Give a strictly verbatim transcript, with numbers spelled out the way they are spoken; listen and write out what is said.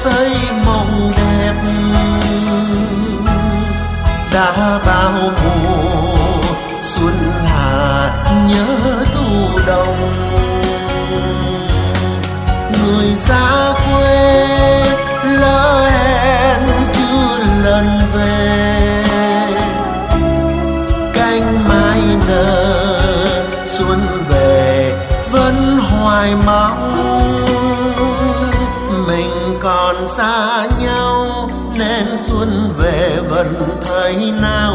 xây mộng đẹp. Đã bao mùa xuân hạ nhớ thu đông, người xa quê lỡ hẹn chưa lần về. Cánh mai nở xuân về vẫn hoài mong, mình còn xa nhau nên xuân về vẫn thấy nắng.